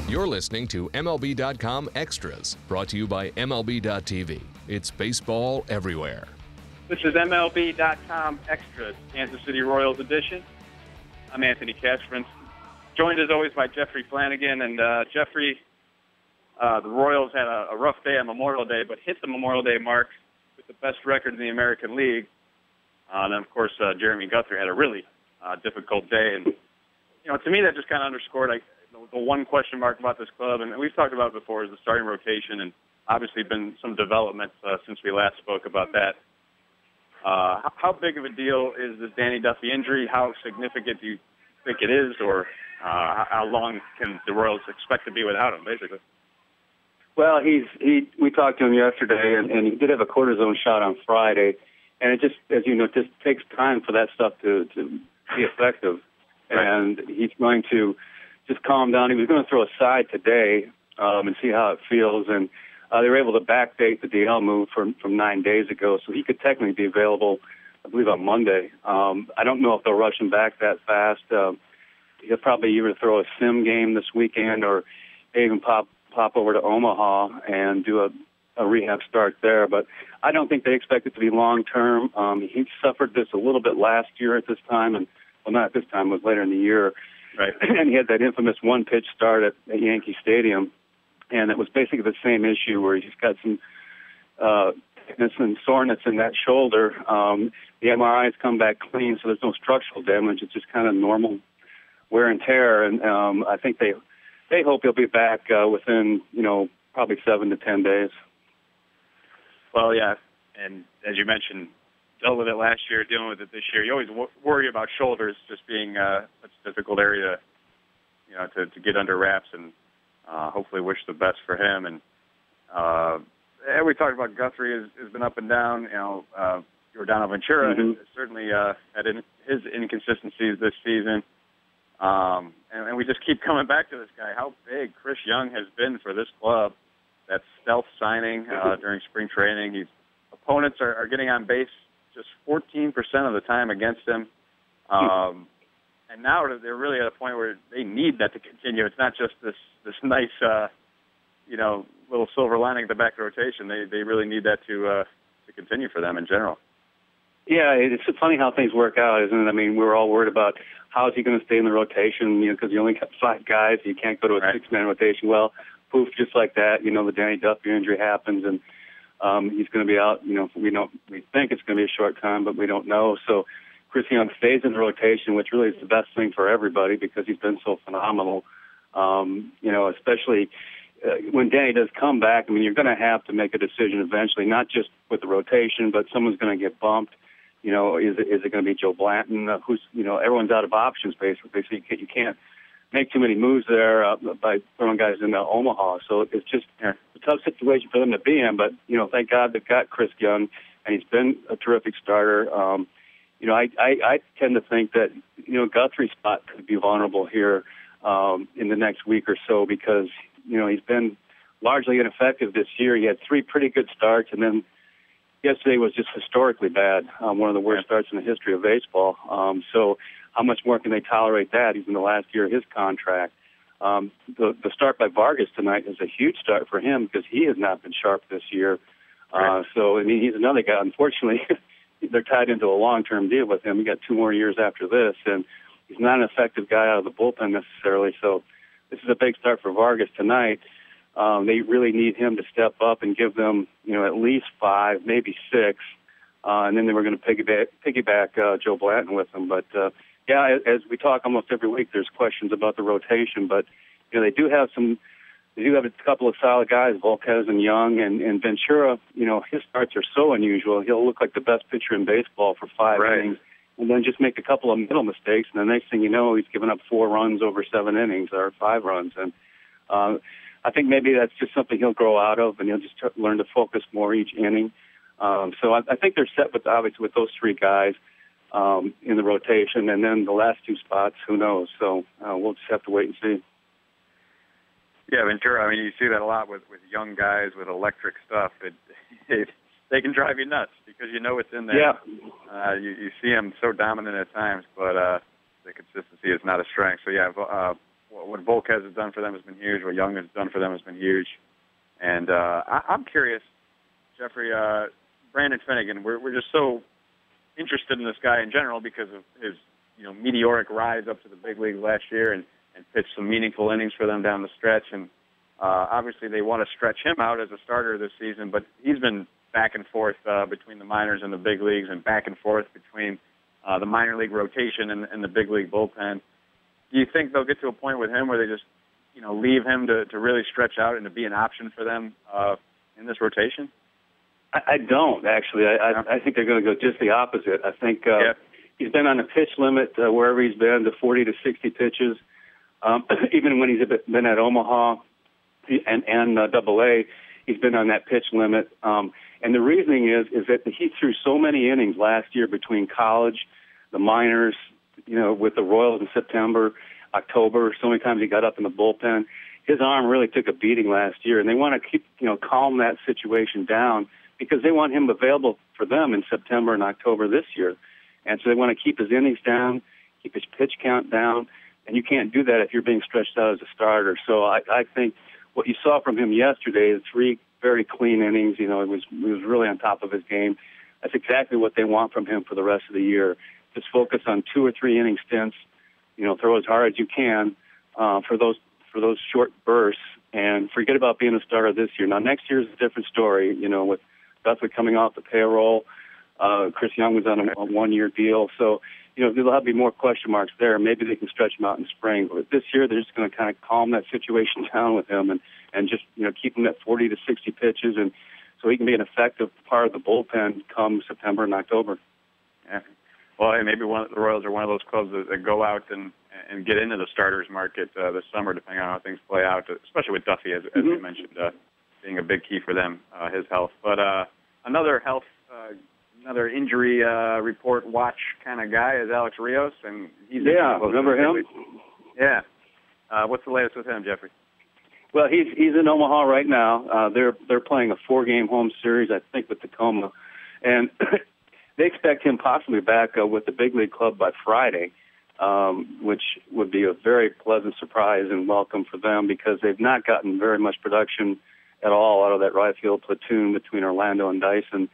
You're listening to MLB.com Extras, brought to you by MLB.tv. It's baseball everywhere. This is MLB.com Extras, Kansas City Royals edition. I'm Anthony Casperins, joined as always by Jeffrey Flanagan. And Jeffrey, the Royals had a rough day on Memorial Day, but hit the Memorial Day mark with the best record in the American League. And of course, Jeremy Guthrie had a really difficult day. And, you know, to me, that just kind of underscored the one question mark about this club, and we've talked about it before, is the starting rotation, and obviously been some developments since we last spoke about that. How big of a deal is this Danny Duffy injury? How significant do you think it is, or how long can the Royals expect to be without him, basically? Well, we talked to him yesterday, and he did have a cortisone shot on Friday, and it just, as you know, it just takes time for that stuff to be effective. Right. And he's going to just calm down. He was going to throw a side today and see how it feels, and they were able to backdate the DL move from 9 days ago, so he could technically be available, I believe, on Monday. I don't know if they'll rush him back that fast. He'll probably either throw a sim game this weekend or even pop over to Omaha and do a rehab start there. But I don't think they expect it to be long-term. He suffered this a little bit last year at this time, and well, not at this time, it was later in the year. Right. And he had that infamous one-pitch start at Yankee Stadium, and it was basically the same issue where he's got some tightness and soreness in that shoulder. The MRIs come back clean, so there's no structural damage. It's just kind of normal wear and tear, and I think they hope he'll be back within, probably 7 to 10 days. Well, yeah, and as you mentioned, dealt with it last year, dealing with it this year. You always worry about shoulders just being such a difficult area, to get under wraps, and hopefully wish the best for him. And we talked about Guthrie has been up and down. Yordan Ventura certainly had his inconsistencies this season. And we just keep coming back to this guy, how big Chris Young has been for this club. That stealth signing during spring training. Opponents are getting on base just 14% of the time against him. And now they're really at a point where they need that to continue. It's not just this nice, little silver lining at the back of the rotation. They really need that to continue for them in general. Yeah, it's funny how things work out, isn't it? I mean, we were all worried about how is he going to stay in the rotation, because you only got 5 guys. You can't go to a 6-man rotation. Well, poof, just like that, the Danny Duffy injury happens, and he's going to be out. We think it's going to be a short time, but we don't know. So Chris Young stays in the rotation, which really is the best thing for everybody because he's been so phenomenal. Especially when Danny does come back. I mean, you're going to have to make a decision eventually, not just with the rotation, but someone's going to get bumped. Is it going to be Joe Blanton? Everyone's out of options basically, so you can't make too many moves there by throwing guys into Omaha. So it's just a tough situation for them to be in. But thank God they've got Chris Young, and he's been a terrific starter. I tend to think that Guthrie's spot could be vulnerable here in the next week or so because he's been largely ineffective this year. He had 3 pretty good starts, and then yesterday was just historically bad, one of the worst starts in the history of baseball. So how much more can they tolerate that? He's in the last year of his contract. The start by Vargas tonight is a huge start for him because he has not been sharp this year. So, he's another guy. Unfortunately, they're tied into a long-term deal with him. We got 2 more years after this, and he's not an effective guy out of the bullpen necessarily. So this is a big start for Vargas tonight. They really need him to step up and give them, at least 5, maybe 6, and then they were going to piggyback Joe Blanton with them. But as we talk almost every week, there's questions about the rotation. But they do have a couple of solid guys, Volquez and Young, and Ventura. His starts are so unusual. He'll look like the best pitcher in baseball for 5 innings, and then just make a couple of middle mistakes, and the next thing you know, he's given up 4 runs over 7 innings or 5 runs, and I think maybe that's just something he'll grow out of, and he'll just learn to focus more each inning. So I think they're set with those 3 guys in the rotation, and then the last 2 spots, who knows? So we'll just have to wait and see. Yeah, Ventura, you see that a lot with young guys with electric stuff. They can drive you nuts because it's in there. Yeah. You see him so dominant at times, but the consistency is not a strength. So, what Volquez has done for them has been huge. What Young has done for them has been huge. And I'm curious, Jeffrey, Brandon Finnegan, we're just so interested in this guy in general because of his meteoric rise up to the big league last year and pitched some meaningful innings for them down the stretch. And obviously they want to stretch him out as a starter this season, but he's been back and forth between the minors and the big leagues and back and forth between the minor league rotation and the big league bullpen. Do you think they'll get to a point with him where they just leave him to really stretch out and to be an option for them in this rotation? I don't, actually. I think they're going to go just the opposite. I think he's been on a pitch limit wherever he's been, to 40 to 60 pitches. Even when he's been at Omaha and Double-A, he's been on that pitch limit. And the reasoning is that he threw so many innings last year between college, the minors, with the Royals in September, October. So many times he got up in the bullpen. His arm really took a beating last year, and they want to keep, calm that situation down because they want him available for them in September and October this year. And so they want to keep his innings down, keep his pitch count down, and you can't do that if you're being stretched out as a starter. So I think what you saw from him yesterday, 3 very clean innings, he was really on top of his game. That's exactly what they want from him for the rest of the year. Just focus on 2 or 3 inning stints, throw as hard as you can for those short bursts, and forget about being a starter this year. Now, next year is a different story, with Guthrie coming off the payroll. Chris Young was on a 1-year deal, so there'll have to be more question marks there. Maybe they can stretch him out in spring, but this year they're just going to kind of calm that situation down with him and just keep him at 40 to 60 pitches, and so he can be an effective part of the bullpen come September and October. Yeah. Well, hey, maybe the Royals are one of those clubs that go out and get into the starters market this summer, depending on how things play out, especially with Duffy, as you mentioned, being a big key for them, his health. But another injury report watch kind of guy is Alex Rios, and he's remember him? Yeah. What's the latest with him, Jeffrey? Well, he's in Omaha right now. They're playing a 4-game home series, I think, with Tacoma, and they expect him possibly back with the big league club by Friday, which would be a very pleasant surprise and welcome for them because they've not gotten very much production at all out of that right field platoon between Orlando and Dyson.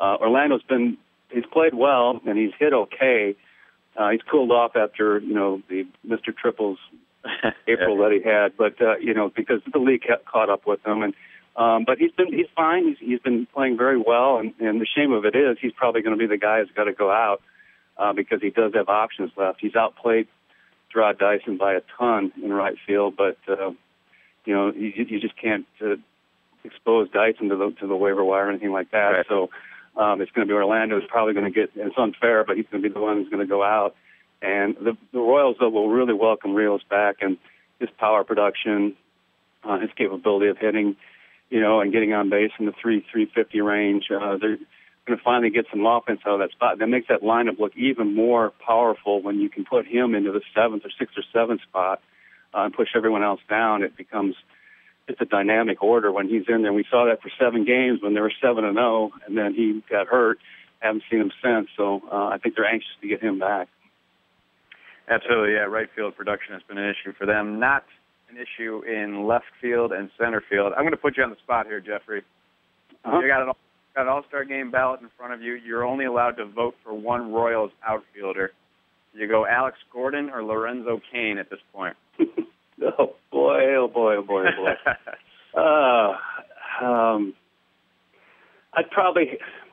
He's played well and he's hit okay. He's cooled off after, the Mr. Triples April that he had, but, because the league caught up with him. But he's fine. He's been playing very well. And the shame of it is he's probably going to be the guy who's got to go out because he does have options left. He's outplayed Gerard Dyson by a ton in right field, but, you just can't expose Dyson to the waiver wire or anything like that. Right. So it's going to be Orlando who's probably going to get, and it's unfair, but he's going to be the one who's going to go out. And the Royals, though, will really welcome Rios back and his power production, his capability of hitting, and getting on base in the 350 range. They're going to finally get some offense out of that spot. That makes that lineup look even more powerful when you can put him into the 7th or 6th or 7th spot and push everyone else down. It becomes just a dynamic order when he's in there. We saw that for 7 games when they were 7-0, and then he got hurt. Haven't seen him since, so I think they're anxious to get him back. Absolutely, yeah. Right field production has been an issue for them. Not an issue in left field and center field. I'm going to put you on the spot here, Jeffrey. You got an All-Star Game ballot in front of you. You're only allowed to vote for one Royals outfielder. You go Alex Gordon or Lorenzo Cain at this point? Oh boy. I'd probably,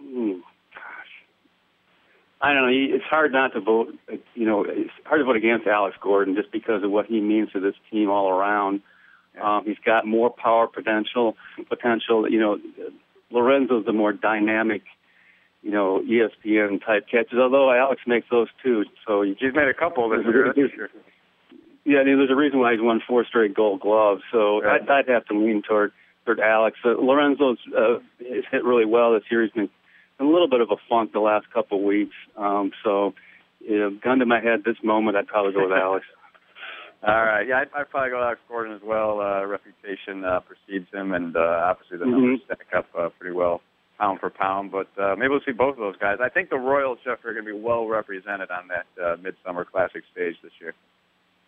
I don't know. It's hard not to vote. It's hard to vote against Alex Gordon just because of what he means to this team all around. He's got more power potential. Lorenzo's the more dynamic, ESPN type catches. Although Alex makes those too. So he's made a couple this year. That's for sure. Yeah, there's a reason why he's won 4 straight Gold Gloves. So right. I'd have to lean toward Alex. Lorenzo's has hit really well this year. He's been in a little bit of a funk the last couple of weeks. Gun to my head this moment, I'd probably go with Alex. All right. Yeah, I'd probably go Alex Gordon as well. Reputation precedes him, and obviously the numbers stack up pretty well pound for pound. But maybe we'll see both of those guys. I think the Royals, Jeff, are going to be well represented on that Midsummer Classic stage this year.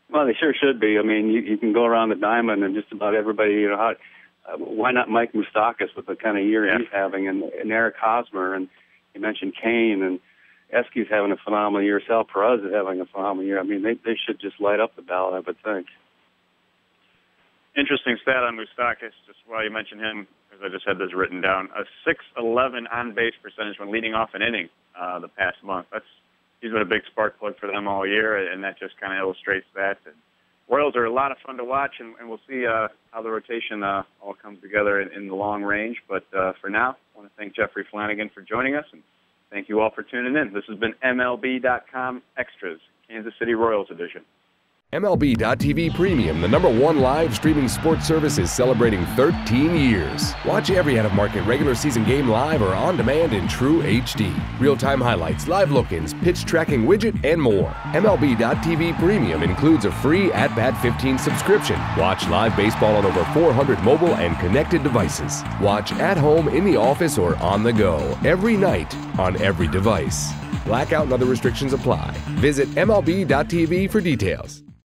Well, they sure should be. I mean, you can go around the diamond and just about everybody, why not Mike Moustakas with the kind of year he's having, and Eric Hosmer, and you mentioned Kane, and Eskey's having a phenomenal year. Sal Perez is having a phenomenal year. I mean, they should just light up the ballot, I would think. Interesting stat on Moustakas, just while you mentioned him, because I just had this written down. A .611 on-base percentage when leading off an inning the past month. He's been a big spark plug for them all year, and that just kind of illustrates that. And Royals are a lot of fun to watch, and we'll see how the rotation all comes together in the long range. But for now, I want to thank Jeffrey Flanagan for joining us, and thank you all for tuning in. This has been MLB.com Extras, Kansas City Royals edition. MLB.tv Premium, the #1 live streaming sports service, is celebrating 13 years. Watch every out-of-market regular season game live or on demand in true HD. Real-time highlights, live look-ins, pitch tracking widget, and more. MLB.tv Premium includes a free At-Bat 15 subscription. Watch live baseball on over 400 mobile and connected devices. Watch at home, in the office, or on the go every night on every device. Blackout and other restrictions apply. Visit MLB.tv for details.